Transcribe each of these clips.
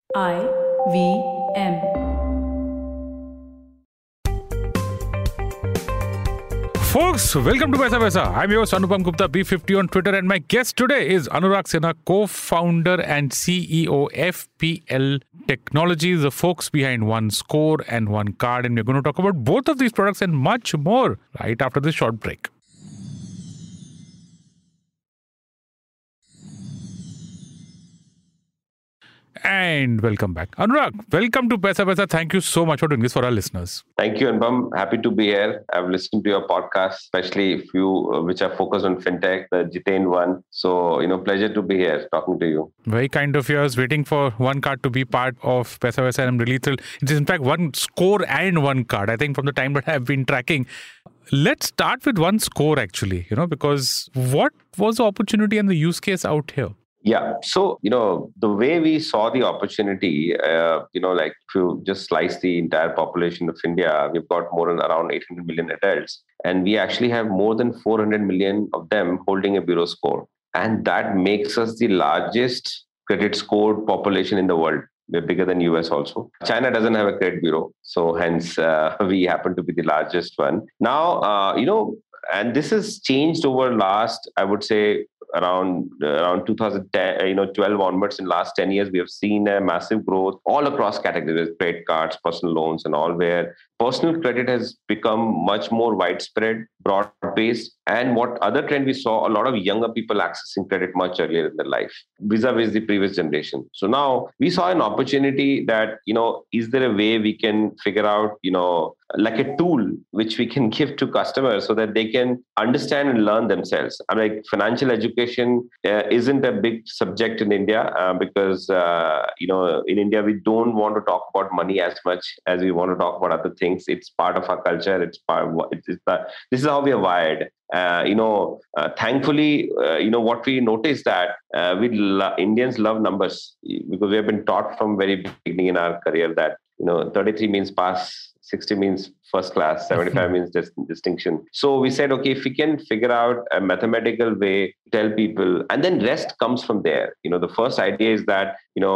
IVM. Folks, welcome to Paisa Paisa. I'm your Anupam Gupta, B50 on Twitter, and my guest today is Anurag Sinha, co-founder and CEO FPL Technologies, the folks behind OneScore and OneCard. And we're going to talk about both of these products and much more right after this short break. And welcome back. Anurag, welcome to Paisa Paisa. Thank you so much for doing this for our listeners. Thank you, Anupam. Happy to be here. I've listened to your podcast, especially a few which are focused on fintech, the Jitain one. So, pleasure to be here talking to you. Very kind of yours, waiting for OneCard to be part of Paisa Paisa. And I'm really thrilled. It is, in fact, OneScore and OneCard. I think from the time that I've been tracking. Let's start with OneScore, actually, because what was the opportunity and the use case out here? Yeah. So, the way we saw the opportunity, if you just slice the entire population of India, we've got more than around 800 million adults. And we actually have more than 400 million of them holding a bureau score. And that makes us the largest credit scored population in the world. We're bigger than US also. China doesn't have a credit bureau. So hence, we happen to be the largest one. Now, and this has changed over last, I would say, around 2010, 12 onwards. In last 10 years, we have seen a massive growth all across categories, credit cards, personal loans, and all, where personal credit has become much more widespread, broad-based. And what other trend we saw, a lot of younger people accessing credit much earlier in their life, vis-a-vis the previous generation. So now we saw an opportunity that, is there a way we can figure out, like a tool which we can give to customers so that they can understand and learn themselves. I mean, like financial education isn't a big subject in India because, in India, we don't want to talk about money as much as we want to talk about other things. It's part of our culture. It's part of this is how we are wired. Thankfully, what we noticed that Indians love numbers because we have been taught from very beginning in our career that 33 means pass, 60 means first class, 75 means distinction. So we said, okay, if we can figure out a mathematical way to tell people, and then rest comes from there. The first idea is that,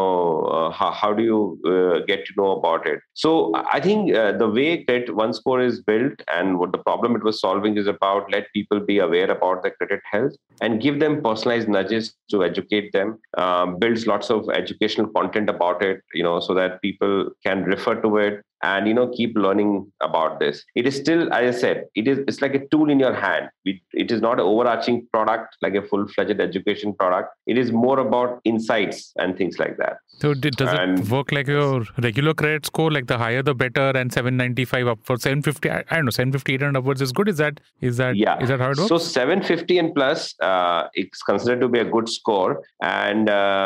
how do you get to know about it? So I think the way Credit OneScore is built and what the problem it was solving is about let people be aware about their credit health and give them personalized nudges to educate them, builds lots of educational content about it, so that people can refer to it and, keep learning about this. It is still, as I said, it's like a tool in your hand. It is not an overarching product, like a full-fledged education product. It is more about insights and things like that. So does it work like your regular credit score, like the higher the better, and 795 up for 750? I don't know, 750, 800 upwards is good. Is that how it works? So 750 and plus, it's considered to be a good score. And,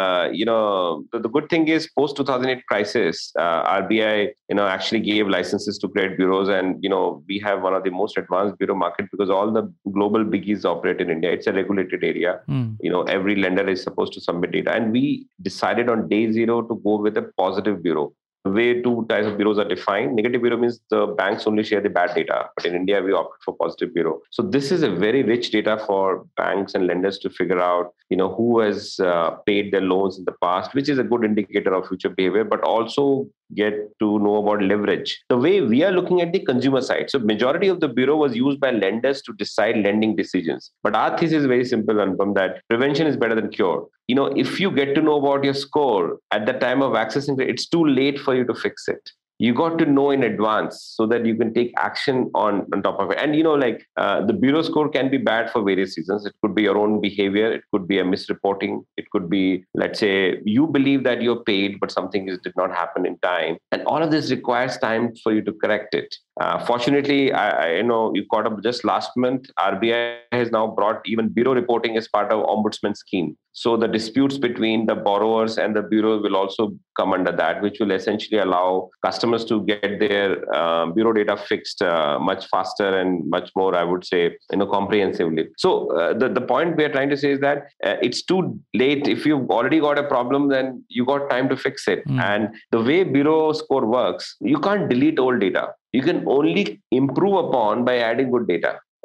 the good thing is post 2008 crisis, RBI, actually gave licenses to credit bureaus. And, we have one of the most advanced bureau market because all the global biggies operate in India. It's a regulated area. Every lender is supposed to submit data. And we decided on day zero to go with a positive bureau. The way two types of bureaus are defined. Negative bureau means the banks only share the bad data. But in India, we opted for positive bureau. So this is a very rich data for banks and lenders to figure out, who has paid their loans in the past, which is a good indicator of future behavior, but also get to know about leverage. The way we are looking at the consumer side. So majority of the bureau was used by lenders to decide lending decisions. But our thesis is very simple, Anupam, that prevention is better than cure. If you get to know about your score at the time of accessing it, it's too late for you to fix it. You got to know in advance so that you can take action on top of it. And, the bureau score can be bad for various reasons. It could be your own behavior. It could be a misreporting. It could be, let's say, you believe that you're paid, but something did not happen in time. And all of this requires time for you to correct it. Fortunately, I know you caught up just last month. RBI has now brought even bureau reporting as part of ombudsman scheme. So the disputes between the borrowers and the bureau will also come under that, which will essentially allow customers to get their bureau data fixed much faster and much more, I would say, comprehensively. So the point we are trying to say is that it's too late. If you've already got a problem, then you got time to fix it. And the way bureau score works, you can't delete old data. You can only improve upon by adding good data.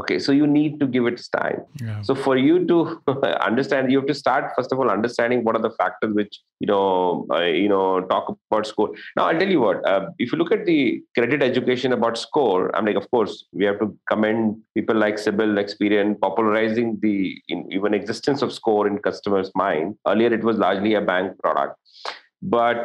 Okay, so you need to give it time. Yeah. So for you to understand, you have to start first of all understanding what are the factors which talk about score. Now I'll tell you what. If you look at the credit education about score, I'm like, of course, we have to commend people like CIBIL, Experian, popularizing the even existence of score in customers' mind. Earlier, it was largely a bank product. But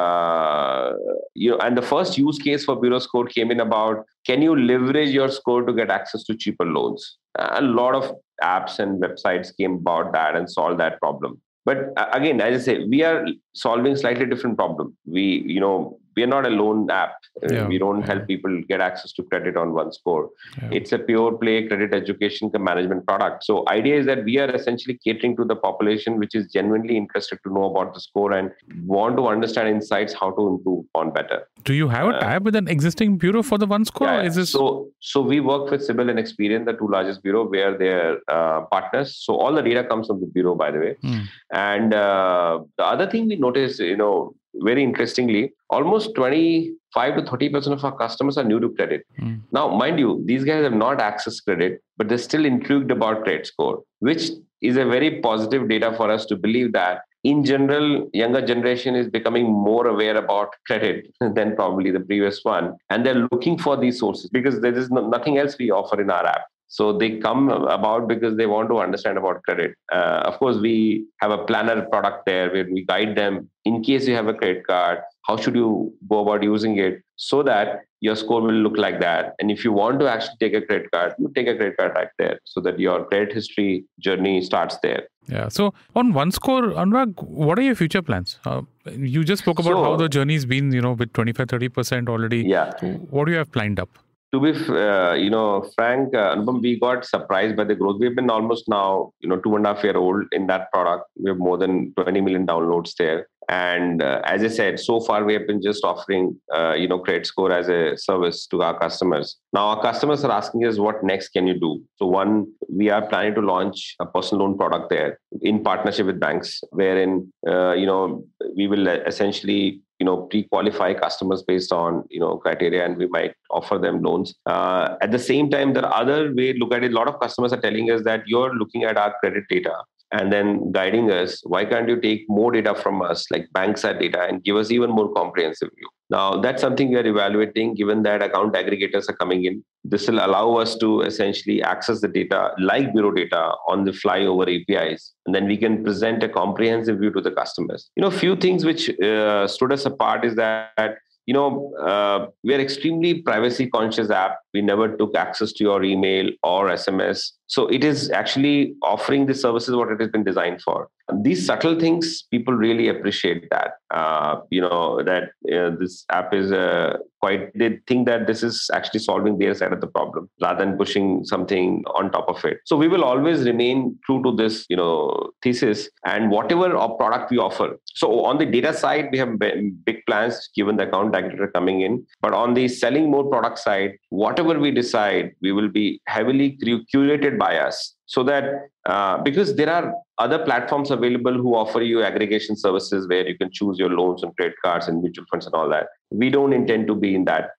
and the first use case for Bureau Score came in about, can you leverage your score to get access to cheaper loans? A lot of apps and websites came about that and solved that problem. But again, as I say, we are solving slightly different problem. We are not a loan app. We don't help people get access to credit on one score. Yeah. It's a pure play credit education management product. So idea is that we are essentially catering to the population which is genuinely interested to know about the score and want to understand insights how to improve on better. Do you have a tie with an existing bureau for the one score? Yeah, is this... So we work with CIBIL and Experian, the two largest bureau, where they're partners. So all the data comes from the bureau, by the way. And the other thing we noticed, very interestingly, almost 25 to 30% of our customers are new to credit. Now, mind you, these guys have not accessed credit, but they're still intrigued about credit score, which is a very positive data for us to believe that in general, younger generation is becoming more aware about credit than probably the previous one. And they're looking for these sources because there is nothing else we offer in our app. So they come about because they want to understand about credit. Of course, we have a planner product there where we guide them. In case you have a credit card, how should you go about using it so that your score will look like that? And if you want to actually take a credit card, you take a credit card right there so that your credit history journey starts there. Yeah. So on one score, Anurag, what are your future plans? You just spoke about how the journey's been, with 25-30% already. Yeah. What do you have lined up? To be, frank, Anupam, we got surprised by the growth. We've been almost now, 2.5 years old in that product. We have more than 20 million downloads there. And as I said, so far we have been just offering, credit score as a service to our customers. Now our customers are asking us, what next can you do? So one, we are planning to launch a personal loan product there in partnership with banks, wherein, we will essentially, pre-qualify customers based on, criteria, and we might offer them loans. At the same time, the other way to look at it, a lot of customers are telling us that you're looking at our credit data and then guiding us. Why can't you take more data from us, like banks at data, and give us even more comprehensive view? Now, that's something we are evaluating, given that account aggregators are coming in. This will allow us to essentially access the data like bureau data on the fly over APIs. And then we can present a comprehensive view to the customers. Few things which stood us apart is that, we are extremely privacy conscious app. We never took access to your email or SMS. So it is actually offering the services what it has been designed for. These subtle things, people really appreciate that. This app is they think that this is actually solving their side of the problem rather than pushing something on top of it. So we will always remain true to this, thesis and whatever product we offer. So on the data side, we have big plans given the account aggregator coming in. But on the selling more product side, whatever we decide, we will be heavily curated by us. So that because there are other platforms available who offer you aggregation services where you can choose your loans and credit cards and mutual funds and all that. We don't intend to be in that,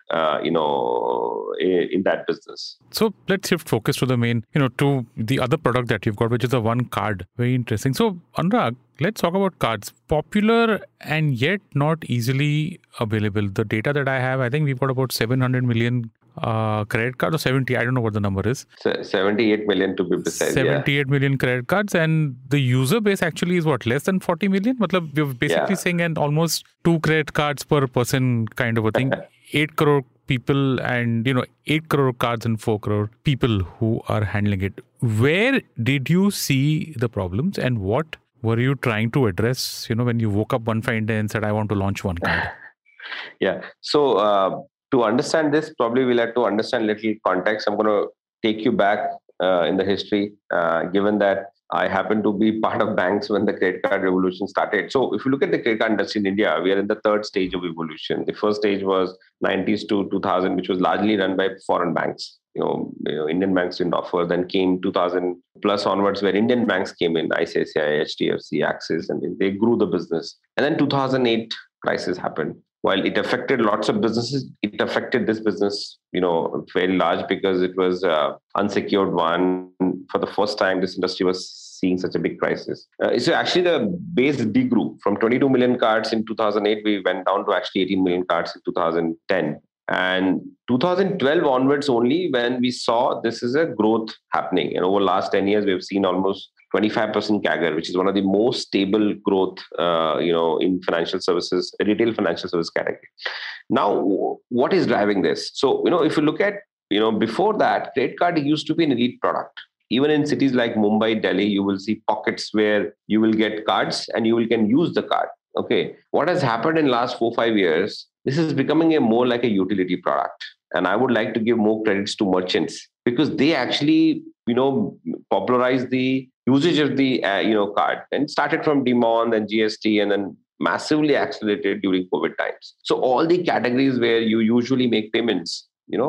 in that business. So let's shift focus to the main, to the other product that you've got, which is the one card. Very interesting. So Anurag, let's talk about cards. Popular and yet not easily available. The data that I have, I think we've got about 700 million credit cards, or 70, I don't know what the number is. 78 million to be precise. 78 million credit cards, and the user base actually is what, less than 40 million? Matlab, we're basically saying an almost 2 credit cards per person kind of a thing. 8 crore people and, 8 crore cards and 4 crore people who are handling it. Where did you see the problems and what were you trying to address, when you woke up one fine day and said, I want to launch one card? Yeah. So, to understand this, probably we'll have to understand little context. I'm going to take you back in the history, given that I happen to be part of banks when the credit card revolution started. So if you look at the credit card industry in India, we are in the third stage of evolution. The first stage was 90s to 2000, which was largely run by foreign banks. Indian banks didn't offer. Then came 2000 plus onwards, where Indian banks came in, ICICI, HDFC, Axis, and they grew the business. And then 2008 crisis happened. while it affected lots of businesses, it affected this business, very large because it was unsecured one. For the first time, this industry was seeing such a big crisis. So actually the base degrew from 22 million cards in 2008. We went down to actually 18 million cards in 2010. And 2012 onwards only when we saw this is a growth happening. And over the last 10 years, we've seen almost 25% CAGR, which is one of the most stable growth, in financial services, retail financial service category. Now, what is driving this? So, if you look at, before that, credit card used to be an elite product. Even in cities like Mumbai, Delhi, you will see pockets where you will get cards and you can use the card. Okay. What has happened in the last 4-5 years? This is becoming more like a utility product. And I would like to give more credits to merchants because they actually, popularize the usage of the, card, and started from Demon and GST and then massively accelerated during COVID times. So all the categories where you usually make payments,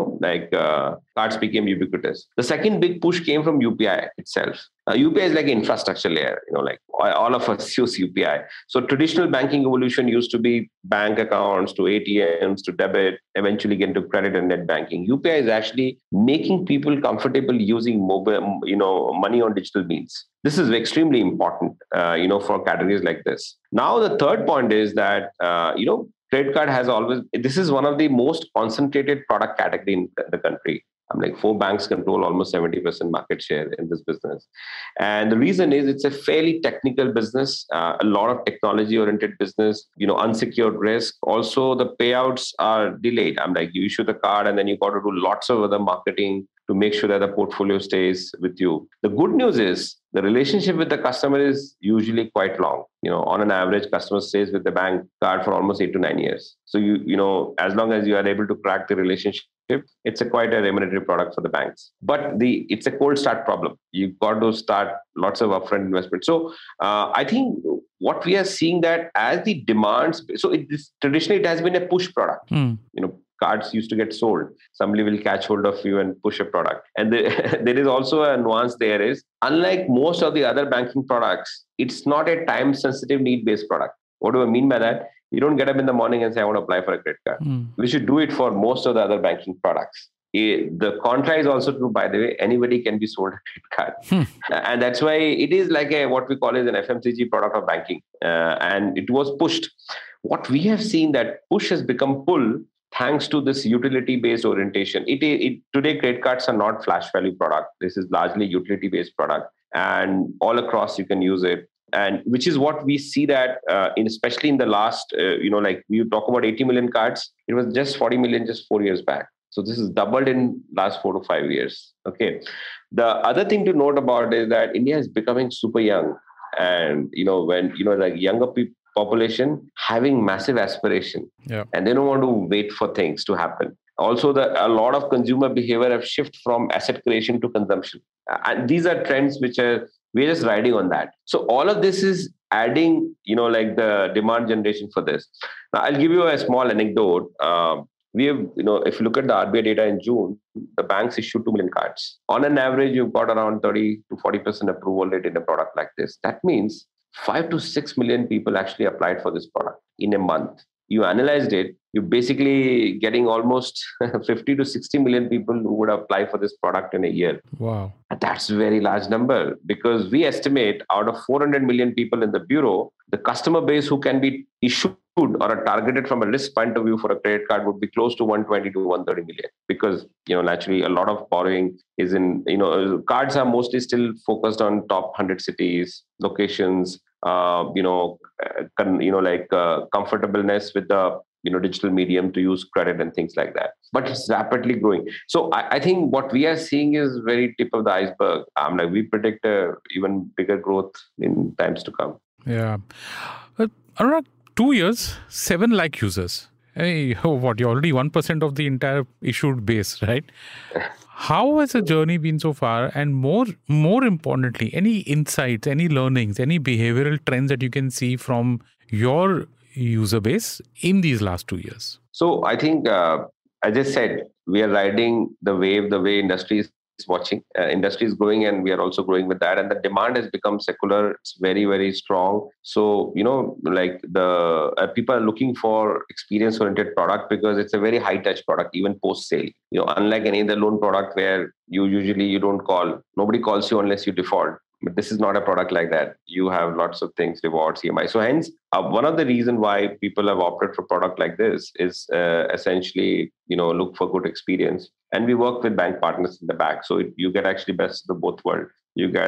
cards became ubiquitous. The second big push came from UPI itself. UPI is like an infrastructure layer, all of us use UPI. So traditional banking evolution used to be bank accounts to ATMs to debit, eventually get into credit and net banking. UPI is actually making people comfortable using mobile, money on digital means. This is extremely important, for categories like this. Now, the third point is that, credit card has always, this is one of the most concentrated product category in the country. 4 banks control almost 70% market share in this business. And the reason is it's a fairly technical business, a lot of technology oriented business, unsecured risk. Also, the payouts are delayed. You issue the card and then you got to do lots of other marketing to make sure that the portfolio stays with you. The good news is the relationship with the customer is usually quite long. On an average, customer stays with the bank card for almost 8 to 9 years. So as long as you are able to crack the relationship, it's quite a remunerative product for the banks. But it's a cold start problem. You've got to start lots of upfront investment. So I think what we are seeing that as the demands, so traditionally it has been a push product. Cards used to get sold. Somebody will catch hold of you and push a product. And there is also a nuance there is, unlike most of the other banking products, it's not a time-sensitive need-based product. What do I mean by that? You don't get up in the morning and say, I want to apply for a credit card. We should do it for most of the other banking products. The contrary is also true, by the way. Anybody can be sold a credit card. And that's why it is like what we call as an FMCG product of banking. And it was pushed. What we have seen that push has become pull thanks to this utility-based orientation. Today, credit cards are not flash value product. This is largely utility-based product. And all across, you can use it. And which is what we see that, especially in the last, we talk about 80 million cards. It was just 40 million just 4 years back. So this is doubled in last 4 to 5 years. Okay. The other thing to note about is that India is becoming super young. And, when, younger people, population having massive aspiration, and they don't want to wait for things to happen. Also, a lot of consumer behavior have shifted from asset creation to consumption. And these are trends which we're just riding on that. So all of this is adding, the demand generation for this. Now, I'll give you a small anecdote. We have, if you look at the RBI data in June, the banks issued 2 million cards. On an average, you've got around 30 to 40% approval rate in a product like this. That means 5 to 6 million people actually applied for this product in a month. You analyzed it, you're basically getting almost 50 to 60 million people who would apply for this product in a year. Wow. That's a very large number because we estimate out of 400 million people in the bureau, the customer base who can be issued or are targeted from a risk point of view for a credit card would be close to 120 to 130 million because, naturally a lot of borrowing is in, cards are mostly still focused on top 100 cities, locations, comfortableness with the, digital medium to use credit and things like that. But it's rapidly growing. So I think what we are seeing is very tip of the iceberg. We predict even bigger growth in times to come. Yeah. Around 2 years, 7 lakh users. Hey, you're already 1% of the entire issued base, right? How has the journey been so far? And more importantly, any insights, any learnings, any behavioral trends that you can see from your user base in these last 2 years? So I think, as I said, we are riding the wave, the way industry is watching. Industry is growing and we are also growing with that. And the demand has become secular. It's very, very strong. So, like the people are looking for experience-oriented product because it's a very high-touch product, even post-sale. Unlike any other loan product where you don't call, nobody calls you unless you default. But this is not a product like that. You have lots of things, rewards, EMI. So hence, one of the reasons why people have opted for product like this is essentially, look for good experience. And we work with bank partners in the back. So you get actually best of both worlds. You get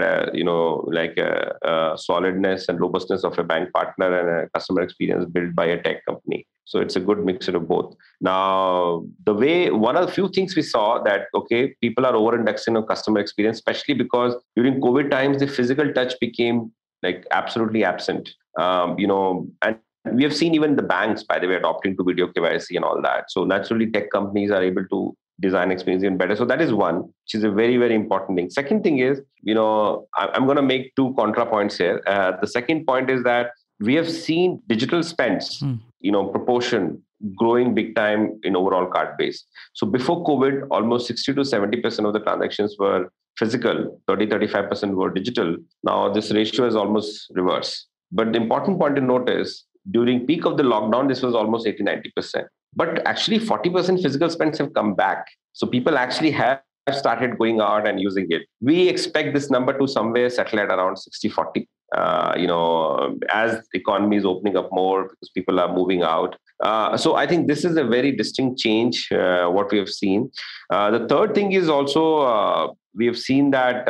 a solidness and robustness of a bank partner and a customer experience built by a tech company. So it's a good mixture of both. Now, one of the few things we saw that, okay, people are over-indexing on customer experience, especially because during COVID times, the physical touch became like absolutely absent. And we have seen even the banks, by the way, adopting to video KYC and all that. So naturally, tech companies are able to design experience even better. So that is one, which is a very, very important thing. Second thing is, I'm going to make two contra points here. The second point is that we have seen digital spends, proportion growing big time in overall card base. So before COVID, almost 60 to 70% of the transactions were physical, 30-35% were digital. Now this ratio is almost reverse. But the important point to note is during peak of the lockdown, this was almost 80-90%. But actually 40% physical spends have come back. So people actually have started going out and using it. We expect this number to somewhere settle at around 60-40. As the economy is opening up more because people are moving out. So I think this is a very distinct change, what we have seen. The third thing is also, we have seen that,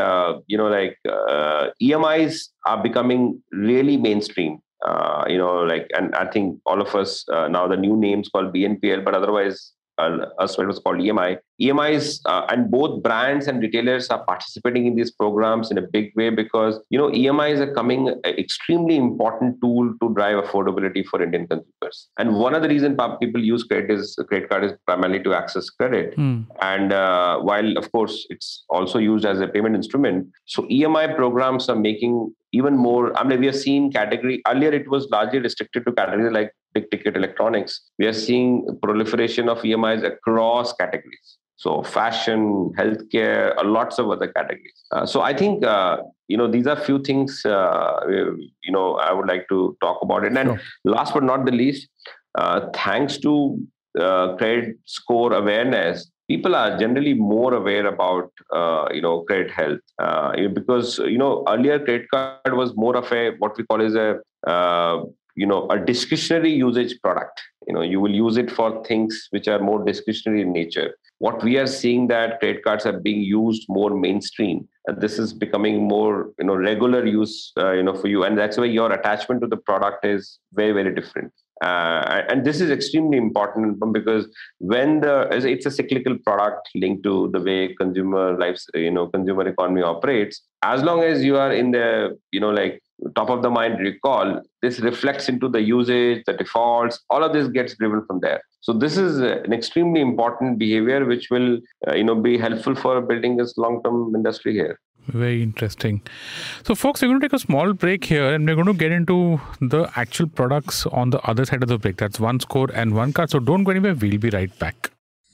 EMIs are becoming really mainstream. And I think all of us, now the new name's called BNPL, but otherwise, it was called EMI. EMIs and both brands and retailers are participating in these programs in a big way because, EMIs are coming an extremely important tool to drive affordability for Indian consumers. And one of the reasons people use credit card is primarily to access credit. And while, of course, it's also used as a payment instrument. So EMI programs are making even more. I mean, we have seen category. Earlier, it was largely restricted to categories like big ticket electronics. We are seeing proliferation of EMIs across categories. So fashion, healthcare, lots of other categories. So I think, these are few things, I would like to talk about it. And Sure. Last but not the least, thanks to credit score awareness, people are generally more aware about, credit health because, earlier credit card was more of what we call is a discretionary usage product. You will use it for things which are more discretionary in nature. What we are seeing that credit cards are being used more mainstream. And this is becoming more, regular use, for you. And that's why your attachment to the product is very, very different. And this is extremely important because it's a cyclical product linked to the way consumer lives, consumer economy operates. As long as you are in the, top of the mind recall, this reflects into the usage, the defaults, all of this gets driven from there. So this is an extremely important behavior, which will, be helpful for building this long-term industry here. Very interesting. So folks, we're going to take a small break here and we're going to get into the actual products on the other side of the break. That's OneScore and OneCard. So don't go anywhere. We'll be right back.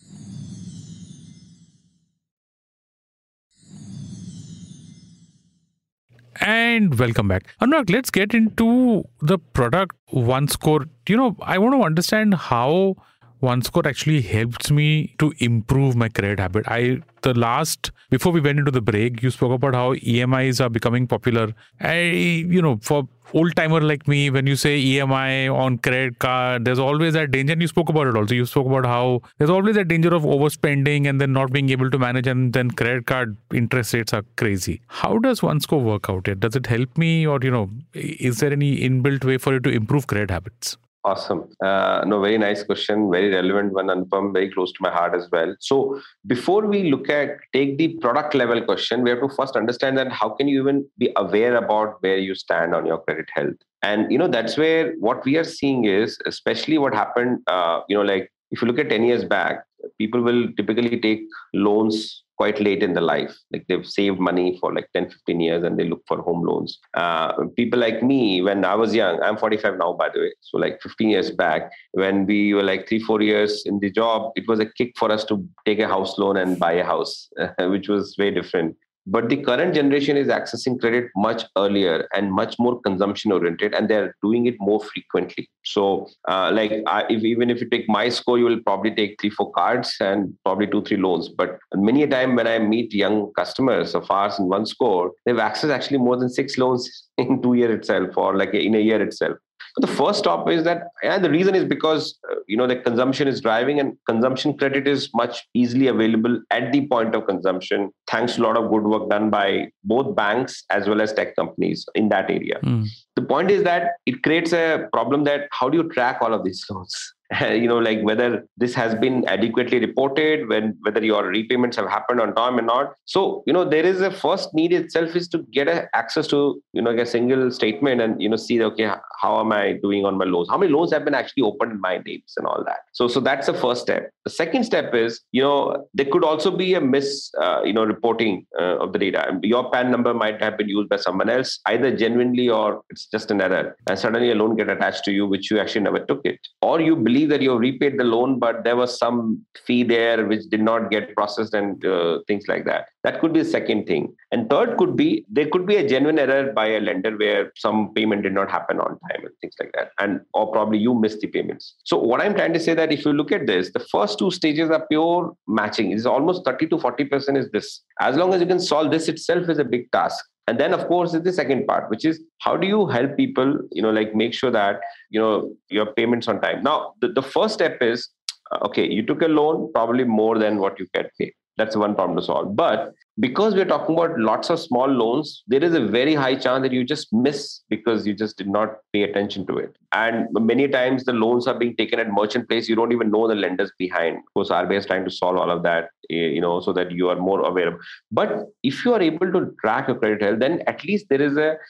And welcome back. Anurag, let's get into the product OneScore. I want to understand how OneScore actually helps me to improve my credit habit. Before we went into the break, you spoke about how EMIs are becoming popular. For old timer like me, when you say EMI on credit card, there's always that danger. And you spoke about it also. You spoke about how there's always that danger of overspending and then not being able to manage, and then credit card interest rates are crazy. How does OneScore work out here? Does it help me, or is there any inbuilt way for you to improve credit habits? Awesome. Very nice question. Very relevant one, Anupam, very close to my heart as well. So before we take the product level question, we have to first understand that how can you even be aware about where you stand on your credit health? And, that's where what we are seeing is, especially what happened, if you look at 10 years back, people will typically take loans quite late in the life. Like they've saved money for like 10, 15 years and they look for home loans. People like me, when I was young, I'm 45 now, by the way. So like 15 years back, when we were like 3, 4 years in the job, it was a kick for us to take a house loan and buy a house, which was very different. But the current generation is accessing credit much earlier and much more consumption oriented, and they're doing it more frequently. So, even if you take my score, you will probably take 3, 4 cards and probably 2, 3 loans. But many a time when I meet young customers of ours in one score, they've accessed actually more than 6 loans in 2 years itself, or like in a year itself. So the first stop is that, the reason is because, the consumption is driving, and consumption credit is much easily available at the point of consumption, thanks to a lot of good work done by both banks as well as tech companies in that area. The point is that it creates a problem that how do you track all of these loans? Like whether this has been adequately reported, whether your repayments have happened on time or not. So, there is a first need itself is to get access to, a single statement and, see, okay, how am I doing on my loans? How many loans have been actually opened in my names and all that? So that's the first step. The second step is, there could also be a reporting of the data. Your PAN number might have been used by someone else, either genuinely or it's just an error. And suddenly a loan get attached to you, which you actually never took it. Or you believe that you repaid the loan, but there was some fee there which did not get processed and things like that. That could be the second thing. And third could be, there could be a genuine error by a lender where some payment did not happen on time and things like that. Or probably you missed the payments. So what I'm trying to say that if you look at this, the first 2 stages are pure matching. It's almost 30 to 40% is this. As long as you can solve this itself is a big task. And then, of course, is the second part, which is how do you help people, make sure that, your payments on time. Now, the first step is, okay, you took a loan, probably more than what you can pay. That's one problem to solve. But because we're talking about lots of small loans, there is a very high chance that you just miss because you just did not pay attention to it. And many times the loans are being taken at merchant place. You don't even know the lenders behind. Of course, RBI is trying to solve all of that, so that you are more aware of. But if you are able to track your credit health, then at least there is a,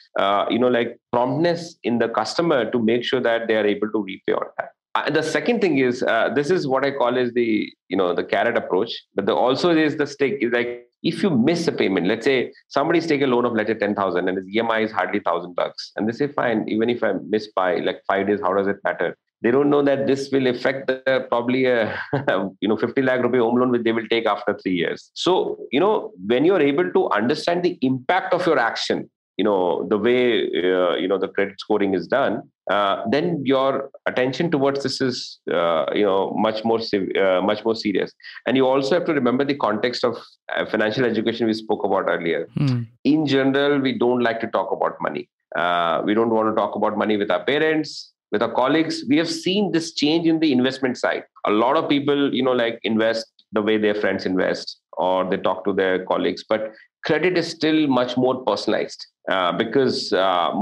promptness in the customer to make sure that they are able to repay on time. The second thing is, this is what I call is the carrot approach, but also is the stick. Is like, if you miss a payment, let's say somebody's taken a loan of, let's say 10,000 and his EMI is hardly $1,000. And they say, fine, even if I miss by like 5 days, how does it matter? They don't know that this will affect probably a 50 lakh rupee home loan which they will take after 3 years. So, when you're able to understand the impact of your action, the way, the credit scoring is done, then your attention towards this is, much more serious. And you also have to remember the context of financial education we spoke about earlier. In general, we don't like to talk about money. We don't want to talk about money with our parents, with our colleagues. We have seen this change in the investment side. A lot of people, invest the way their friends invest, or they talk to their colleagues, but credit is still much more personalized. Because the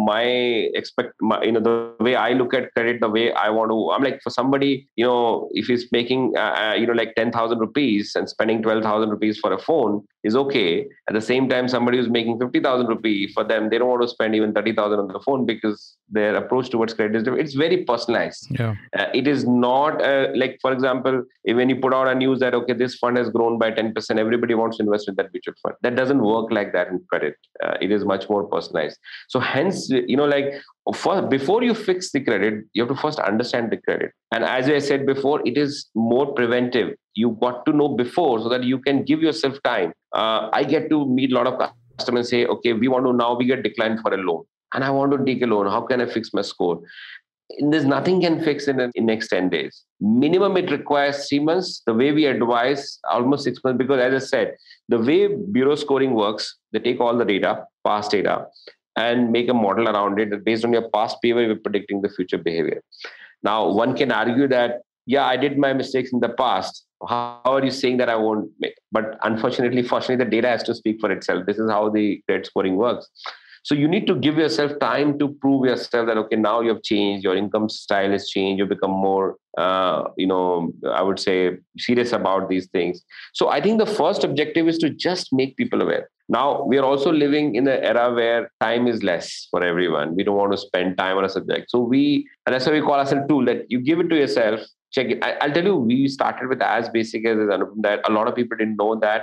way I look at credit, the way I want to, I'm like, for somebody, if he's making, like 10,000 rupees and spending 12,000 rupees for a phone is okay. At the same time, somebody who's making 50,000 rupees, for them, they don't want to spend even 30,000 on the phone because their approach towards credit is different. It's very personalized. Yeah. It is not like, for example, when you put out a news that, okay, this fund has grown by 10%, everybody wants to invest in that mutual fund. That doesn't work like that in credit. It is much more personalized. So hence, before you fix the credit, you have to first understand the credit. And as I said before, it is more preventive. You got to know before so that you can give yourself time. I get to meet a lot of customers say, okay, we get declined for a loan and I want to take a loan. How can I fix my score? There's nothing can fix in next 10 days. Minimum, it requires 3 months. The way we advise, almost 6 months, because as I said, the way bureau scoring works, they take all the data, past data, and make a model around it. Based on your past behavior, we're predicting the future behavior. Now, one can argue that, yeah, I did my mistakes in the past. How are you saying that I won't make? But fortunately, the data has to speak for itself. This is how the credit scoring works. So you need to give yourself time to prove yourself that, okay, now you have changed, your income style has changed, you become more, I would say, serious about these things. So I think the first objective is to just make people aware. Now, we are also living in an era where time is less for everyone. We don't want to spend time on a subject. So and that's why we call us a tool that you give it to yourself, check it. I'll tell you, we started with as basic as that a lot of people didn't know that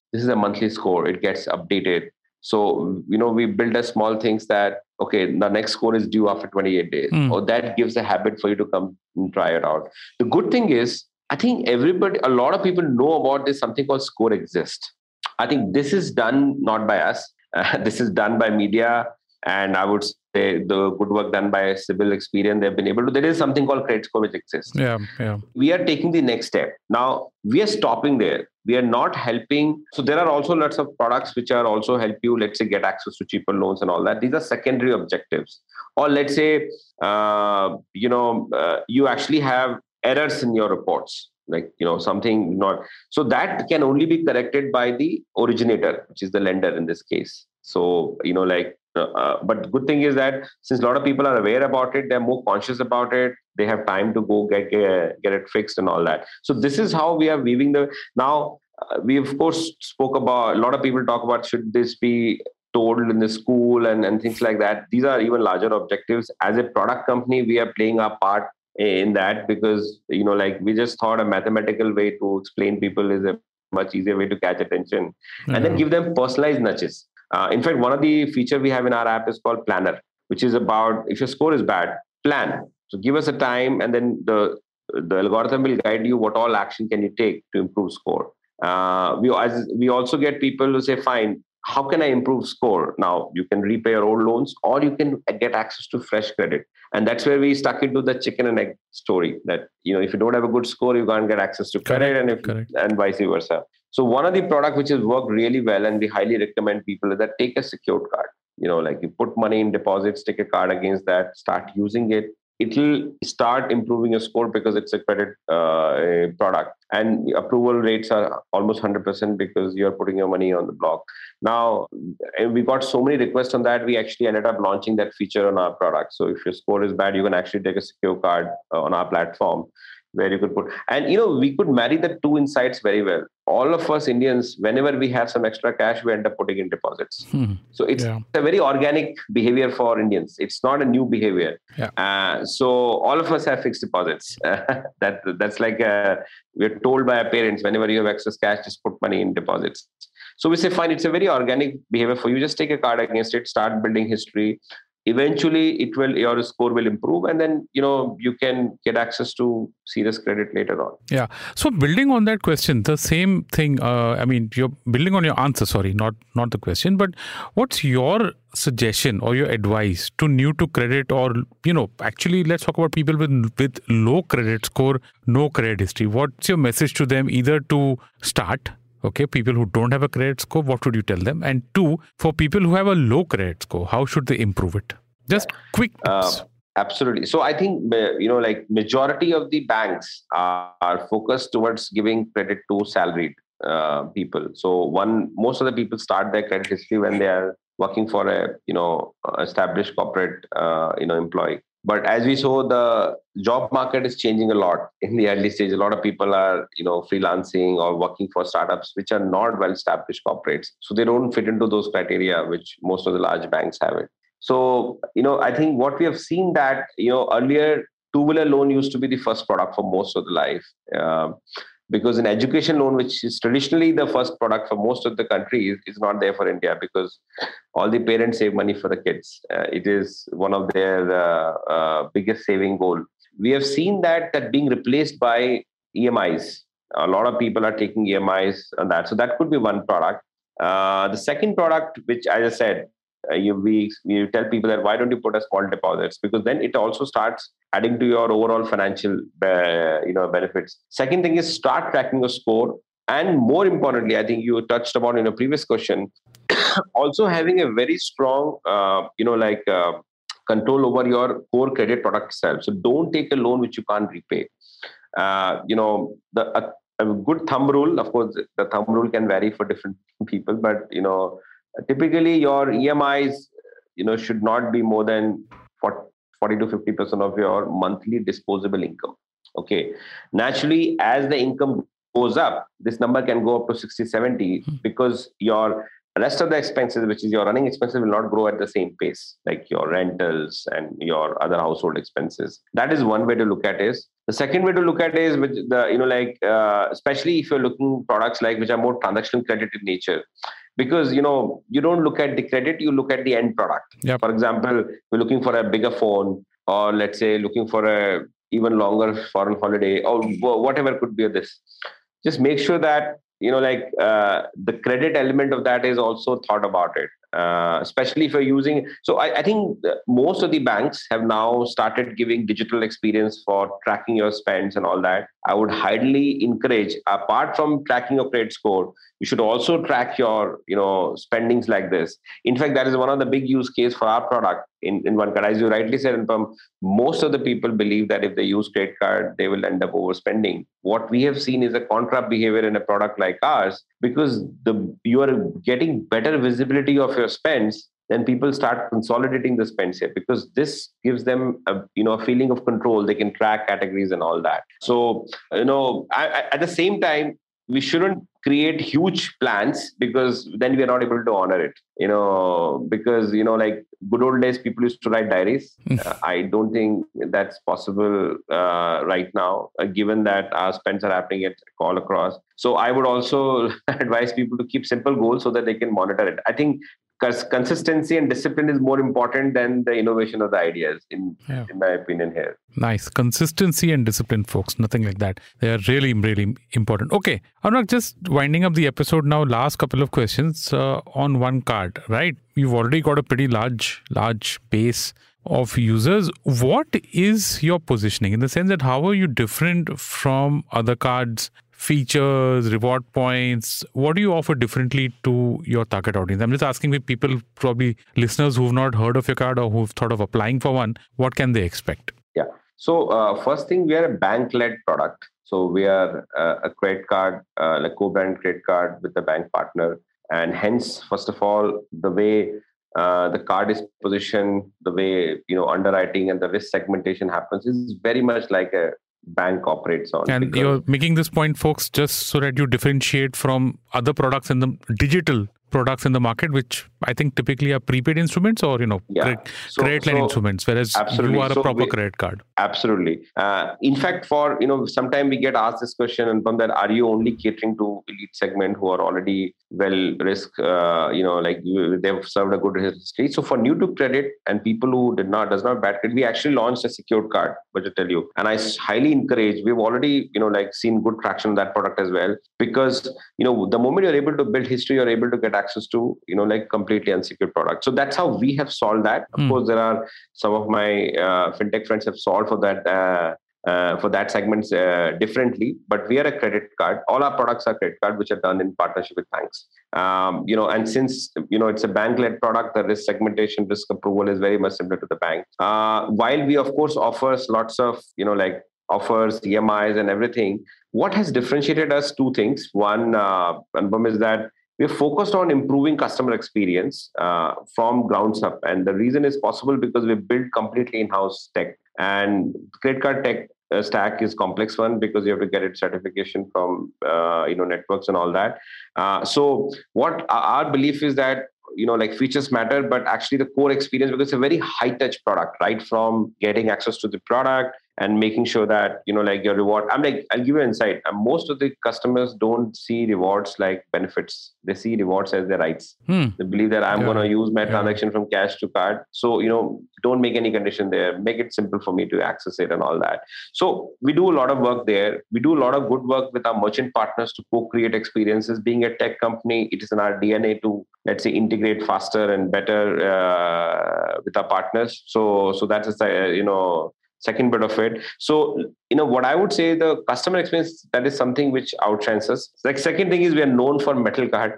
this is a monthly score. It gets updated. So, we build a small things that, okay, the next score is due after 28 days. Or that gives a habit for you to come and try it out. The good thing is, I think a lot of people know about this, something called Score Exist. I think this is done not by us. This is done by media. And I would say the good work done by Civil Experian, they've been able to. There is something called credit score which exists. Yeah. We are taking the next step. Now, we are stopping there. We are not helping. So there are also lots of products which are also help you, let's say, get access to cheaper loans and all that. These are secondary objectives. Or let's say, you actually have errors in your reports. Like, something not. So that can only be corrected by the originator, which is the lender in this case. So, but good thing is that since a lot of people are aware about it, they're more conscious about it. They have time to go get it fixed and all that. So this is how we are weaving now we of course spoke about, a lot of people talk about, should this be told in the school and things like that. These are even larger objectives. As a product company, we are playing our part in that because, we just thought a mathematical way to explain people is a much easier way to catch attention and then give them personalized nudges. In fact, one of the features we have in our app is called Planner, which is about if your score is bad, plan. So give us a time, and then the algorithm will guide you what all action can you take to improve score. We also get people who say, fine, how can I improve score? Now, you can repay your old loans or you can get access to fresh credit. And that's where we stuck into the chicken and egg story that, if you don't have a good score, you can't get access to credit and vice versa. So one of the products which has worked really well and we highly recommend people is that take a secured card. You put money in deposits, take a card against that, start using it. It'll start improving your score because it's a credit product. And the approval rates are almost 100% because you're putting your money on the block. Now, we got so many requests on that, we actually ended up launching that feature on our product. So if your score is bad, you can actually take a secure card on our platform where you could put. And, we could marry the two insights very well. All of us Indians, whenever we have some extra cash, we end up putting in deposits. So it's a very organic behavior for Indians. It's not a new behavior. So all of us have fixed deposits. That's like we're told by our parents, whenever you have excess cash, just put money in deposits. So we say, fine, it's a very organic behavior for you. Just take a card against it, start building history. Eventually, your score will improve, and then you can get access to serious credit later on. Yeah. So building on that question, the same thing. You're building on your answer. Sorry, not the question. But what's your suggestion or your advice to new to credit, or actually, let's talk about people with low credit score, no credit history. What's your message to them? Either to start. Okay, people who don't have a credit score, what would you tell them? And two, for people who have a low credit score, how should they improve it? Just quick tips. Absolutely. So I think, majority of the banks are focused towards giving credit to salaried people. So most of the people start their credit history when they are working for a, established corporate, employee. But as we saw, the job market is changing a lot in the early stage. A lot of people are, freelancing or working for startups, which are not well-established corporates. So they don't fit into those criteria, which most of the large banks have it. So, I think what we have seen that, earlier, two-wheeler loan used to be the first product for most of the life. Because an education loan, which is traditionally the first product for most of the country, is not there for India because all the parents save money for the kids. It is one of their biggest saving goal. We have seen that being replaced by EMIs. A lot of people are taking EMIs on that. So that could be one product. The second product, which as I said, we tell people that why don't you put a small deposits, because then it also starts adding to your overall financial benefits. Second thing is start tracking your score, and more importantly, I think you touched upon in a previous question, also having a very strong control over your core credit product itself. So don't take a loan which you can't repay. A good thumb rule, of course, the thumb rule can vary for different people, but typically your EMIs, should not be more than 40 to 50% of your monthly disposable income. Okay. Naturally, as the income goes up, this number can go up to 60, 70 because your rest of the expenses, which is your running expenses, will not grow at the same pace, like your rentals and your other household expenses. That is one way to look at it. The second way to look at it is with especially if you're looking products like which are more transactional credit in nature, because you don't look at the credit, you look at the end product. Yep. For example, we're looking for a bigger phone, or let's say looking for a even longer foreign holiday, or whatever could be this. Just make sure that the credit element of that is also thought about it. Especially if you're using. So I think most of the banks have now started giving digital experience for tracking your spends and all that. I would highly encourage, apart from tracking your credit score, you should also track your spendings like this. In fact, that is one of the big use case for our product in one card. As you rightly said, Anupam, most of the people believe that if they use credit card, they will end up overspending. What we have seen is a contra behavior in a product like ours, because you are getting better visibility of your spends, then people start consolidating the spends here, because this gives them a feeling of control. They can track categories and all that. So at the same time, we shouldn't create huge plans, because then we are not able to honor it. Because like good old days, people used to write diaries. I don't think that's possible right now, given that our spends are happening all across. So I would also advise people to keep simple goals so that they can monitor it. I think because consistency and discipline is more important than the innovation of the ideas, in my opinion here. Nice. Consistency and discipline, folks. Nothing like that. They are really, really important. Okay. Anurag, just winding up the episode now. Last couple of questions on one card, right? You've already got a pretty large base of users. What is your positioning, in the sense that how are you different from other cards? Features, reward points, what do you offer differently to your target audience? I'm just asking with people, probably listeners who've not heard of your card or who've thought of applying for one, what can they expect? Yeah. So first thing, we are a bank-led product. So we are a credit card, like co-brand credit card with a bank partner. And hence, first of all, the way the card is positioned, the way underwriting and the risk segmentation happens is very much like a bank operates on. And you're making this point, folks, just so that you differentiate from other products in the digital products in the market, which I think typically are prepaid instruments or credit line instruments, whereas you are a proper credit card. Absolutely. In fact, for sometimes we get asked this question, and from that, are you only catering to elite segment who are already well risk, they've served a good history. So for new to credit and people who does not bad credit, we actually launched a secured card, but to tell you, and I highly encourage. We've already seen good traction on that product as well, because the moment you're able to build history, you're able to get access to completely unsecured products. So that's how we have solved that. Of course, there are some of my fintech friends have solved for that segments differently, but we are a credit card. All our products are credit card, which are done in partnership with banks. And since it's a bank-led product, the risk segmentation, risk approval is very much similar to the bank. While we of course offers lots of offers, EMIs and everything, what has differentiated us? Two things. One, Anupam, is that we're focused on improving customer experience from grounds up. And the reason is possible because we built completely in-house tech. And credit card tech stack is complex one, because you have to get it certification from networks and all that. So what our belief is that features matter, but actually the core experience, because it's a very high touch product, right? From getting access to the product and making sure that, your reward. I'll give you an insight. Most of the customers don't see rewards like benefits. They see rewards as their rights. They believe that I'm going to use my transaction from cash to card. So, don't make any condition there. Make it simple for me to access it and all that. So we do a lot of work there. We do a lot of good work with our merchant partners to co-create experiences. Being a tech company, it is in our DNA to, let's say, integrate faster and better with our partners. So that's second bit of it. So, what I would say, the customer experience, that is something which outshines us. Like second thing is we are known for metal card.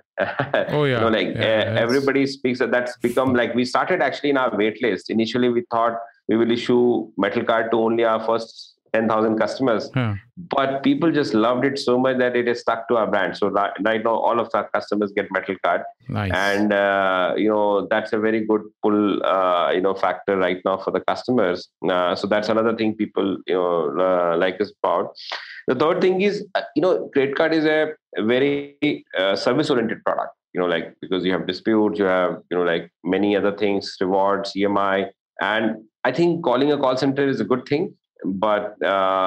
Everybody speaks that. That's become we started actually in our wait list. Initially, we thought we will issue metal card to only our first 10,000 customers. But people just loved it so much that it is stuck to our brand. So right now, all of our customers get metal card. Nice. And, that's a very good pull, factor right now for the customers. So that's another thing people, like us about. The third thing is, credit card is a very service-oriented product, because you have disputes, you have, many other things, rewards, EMI. And I think calling a call center is a good thing. But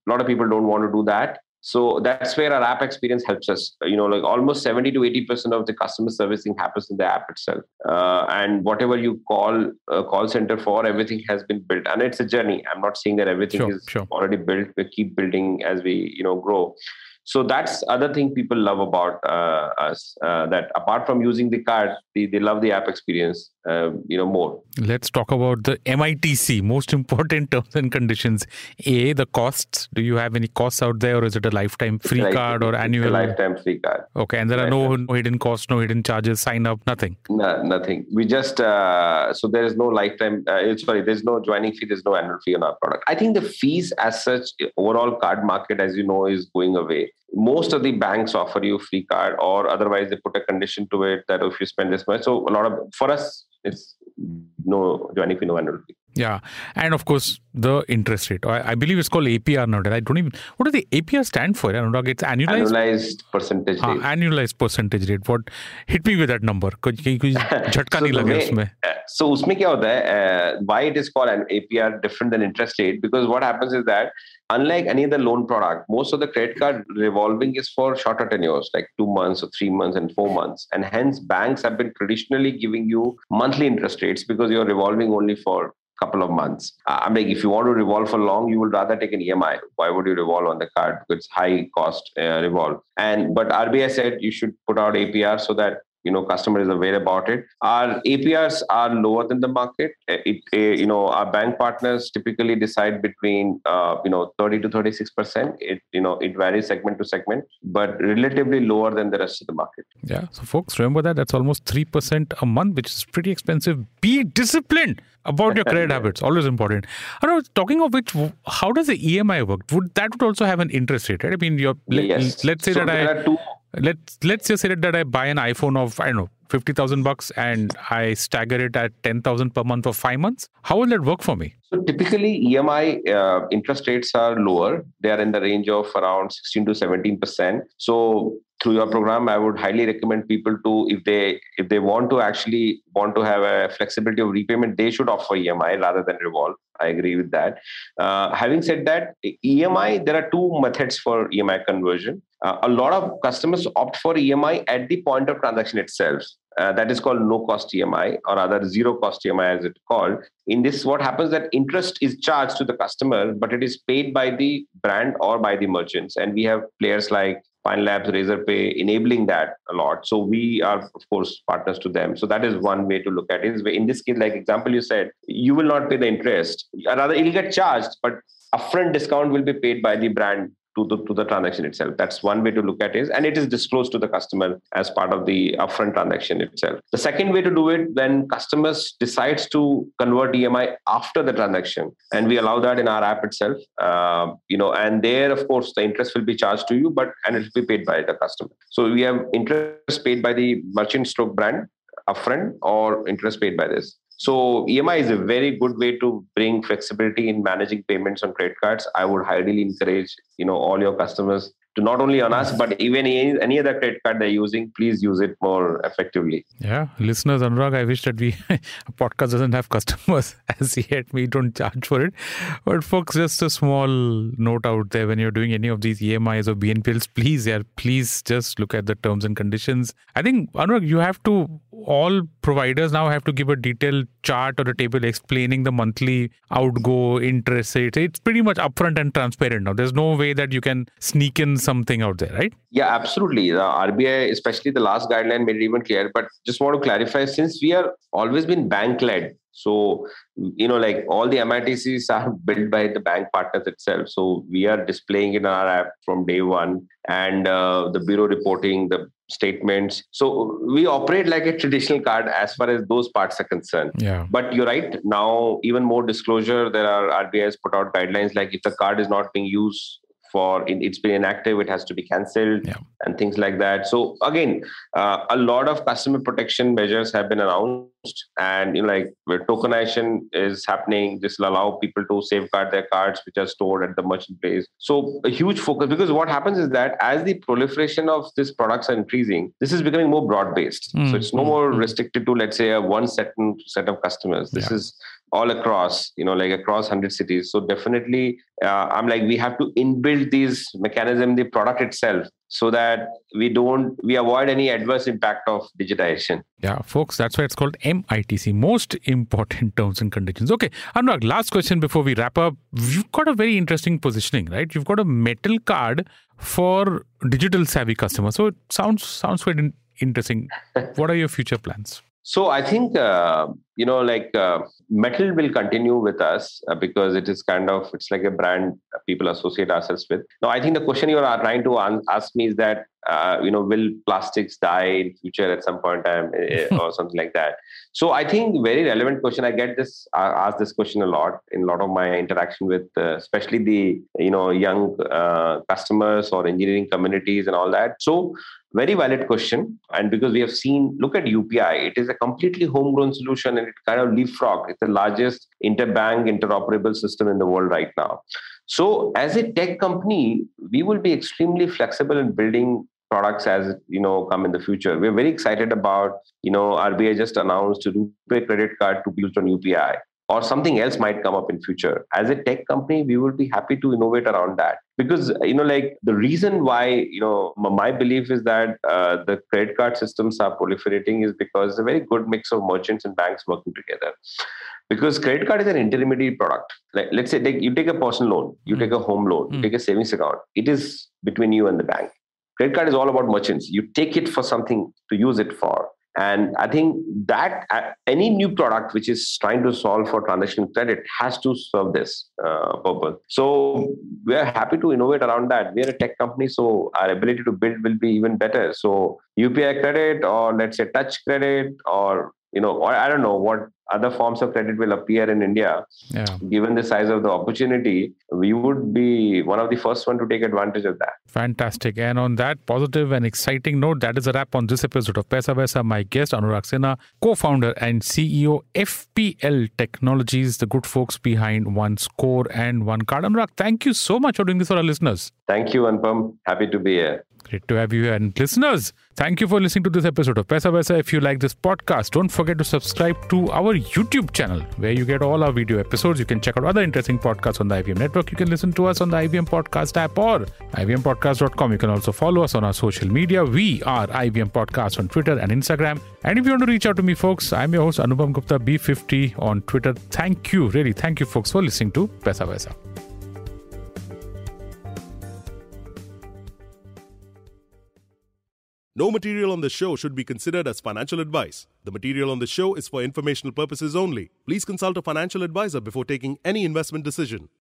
A lot of people don't want to do that. So that's where our app experience helps us. Like almost 70 to 80% of the customer servicing happens in the app itself. And whatever you call center for, everything has been built. And it's a journey. I'm not saying that everything is already built. We keep building as we, grow. So that's other thing people love about us, that apart from using the card, they love the app experience, more. Let's talk about the MITC, most important terms and conditions. The costs. Do you have any costs out there, or is it a lifetime free card or annual? It's a lifetime free card. Okay, and there are no hidden costs, no hidden charges, sign up, nothing? No, nothing. We just, so there is no lifetime, there's no joining fee, there's no annual fee on our product. I think the fees as such, overall card market, as you know, is going away. Most of the banks offer you free card, or otherwise they put a condition to it that if you spend this much. So for us, it's no joining fee, no annual fee. Yeah. And of course, the interest rate. I believe it's called APR now. I don't even... What does the APR stand for? It's annualized? Annualized percentage rate. Annualized percentage rate. What? Hit me with that number. झटका नहीं लगे उसमें. So उसमें क्या होता है? Why it is called an APR different than interest rate? Because what happens is that unlike any other loan product, most of the credit card revolving is for shorter tenures, like 2 months or 3 months and 4 months. And hence banks have been traditionally giving you monthly interest rates because you're revolving only for couple of months. I'm like, if you want to revolve for long, you would rather take an EMI. Why would you revolve on the card? Because it's high cost revolve. But RBI said you should put out APR so that customer is aware about it. Our APRs are lower than the market. Our bank partners typically decide between 30 to 36%. It varies segment to segment, but relatively lower than the rest of the market. Yeah. So folks, remember that that's almost 3% a month, which is pretty expensive. Be disciplined about your credit habits. Always important. Talking of which, how does the EMI work? Would also have an interest rate, right? I mean, yes. Let's say let's just say that I buy an iPhone of, $50,000 and I stagger it at 10,000 per month for 5 months. How will that work for me? So typically EMI interest rates are lower. They are in the range of around 16 to 17%. So through your program, I would highly recommend people to, if they want to have a flexibility of repayment, they should offer EMI rather than revolve. I agree with that. Having said that, EMI, there are two methods for EMI conversion. A lot of customers opt for EMI at the point of transaction itself. That is called no-cost EMI, or rather zero-cost EMI as it's called. In this, what happens that interest is charged to the customer, but it is paid by the brand or by the merchants. And we have players like Pine Labs, Razorpay, enabling that a lot. So we are, of course, partners to them. So that is one way to look at it. In this case, like example you said, you will not pay the interest. Rather, it will get charged, but upfront discount will be paid by the brand to the transaction itself. That's one way to look at it. And it is disclosed to the customer as part of the upfront transaction itself. The second way to do it, when customers decides to convert EMI after the transaction, and we allow that in our app itself, and there, of course, the interest will be charged to you, and it will be paid by the customer. So we have interest paid by the merchant stroke brand upfront, or interest paid by this. So EMI is a very good way to bring flexibility in managing payments on credit cards. I would highly encourage, all your customers to not only on us, but even any other credit card they're using, please use it more effectively. Yeah. Listeners, Anurag, I wish that a podcast doesn't have customers as yet. We don't charge for it. But folks, just a small note out there, when you're doing any of these EMIs or BNPLs, please just look at the terms and conditions. I think, Anurag, all providers now have to give a detailed chart or a table explaining the monthly outgo interest rate. It's pretty much upfront and transparent now. There's no way that you can sneak in something out there, right? Yeah, absolutely. The RBI, especially the last guideline, made it even clear. But just want to clarify, since we are always been bank-led, so, like all the MITCs are built by the bank partners itself. So we are displaying in our app from day one, and the bureau reporting, the statements. So we operate like a traditional card as far as those parts are concerned. Yeah. But you're right. Now, even more disclosure, there are RBI's put out guidelines like if the card is not being used it's been inactive, it has to be cancelled, and things like that. So again, a lot of customer protection measures have been announced, and where tokenization is happening, this will allow people to safeguard their cards which are stored at the merchant place. So a huge focus, because what happens is that as the proliferation of these products are increasing, this is becoming more broad-based. So it's no more restricted to, let's say, one set of customers. This is all across, like across 100 cities. So definitely, I'm like, we have to inbuild these mechanism in the product itself so that we avoid any adverse impact of digitization. Yeah, folks, that's why it's called MITC, most important terms and conditions. Okay, Anurag, last question before we wrap up. You've got a very interesting positioning, right? You've got a metal card for digital savvy customers. So it sounds very interesting. What are your future plans? So I think, metal will continue with us because it's like a brand people associate ourselves with. Now, I think the question you are trying to ask me is that, will plastics die in future at some point in time or something like that? So I think very relevant question. I get asked this question a lot in a lot of my interaction with, especially the, young customers or engineering communities and all that. So very valid question. And because we have seen, look at UPI, it is a completely homegrown solution and it kind of leapfrog. It's the largest interbank interoperable system in the world right now. So as a tech company, we will be extremely flexible in building products as, come in the future. We're very excited about, RBI just announced a RuPay credit card to be used on UPI. Or something else might come up in future. As a tech company, we will be happy to innovate around that. Because, the reason why, my belief is that the credit card systems are proliferating is because it's a very good mix of merchants and banks working together. Because credit card is an intermediate product. Like, let's say you take a personal loan, you take a home loan, you take a savings account. It is between you and the bank. Credit card is all about merchants. You take it for something to use it for. And I think that any new product which is trying to solve for transaction credit has to serve this purpose. So we are happy to innovate around that. We are a tech company, so our ability to build will be even better. So UPI credit, or let's say touch credit, or or I don't know what other forms of credit will appear in India. Yeah. Given the size of the opportunity, we would be one of the first one to take advantage of that. Fantastic. And on that positive and exciting note, that is a wrap on this episode of Paisa. My guest, Anurag Sinha, co-founder and CEO, FPL Technologies, the good folks behind One Score and One Card. Anurag, thank you so much for doing this for our listeners. Thank you, Anupam. Happy to be here. Great to have you here. And listeners, thank you for listening to this episode of Paisa. If you like this podcast, don't forget to subscribe to our YouTube channel where you get all our video episodes. You can check out other interesting podcasts on the IVM network. You can listen to us on the IVM Podcast app or ivmpodcast.com. You can also follow us on our social media. We are IVM Podcast on Twitter and Instagram. And if you want to reach out to me, folks, I'm your host, Anupam Gupta, B50 on Twitter. Thank you, folks, for listening to Paisa. No material on the show should be considered as financial advice. The material on the show is for informational purposes only. Please consult a financial advisor before taking any investment decision.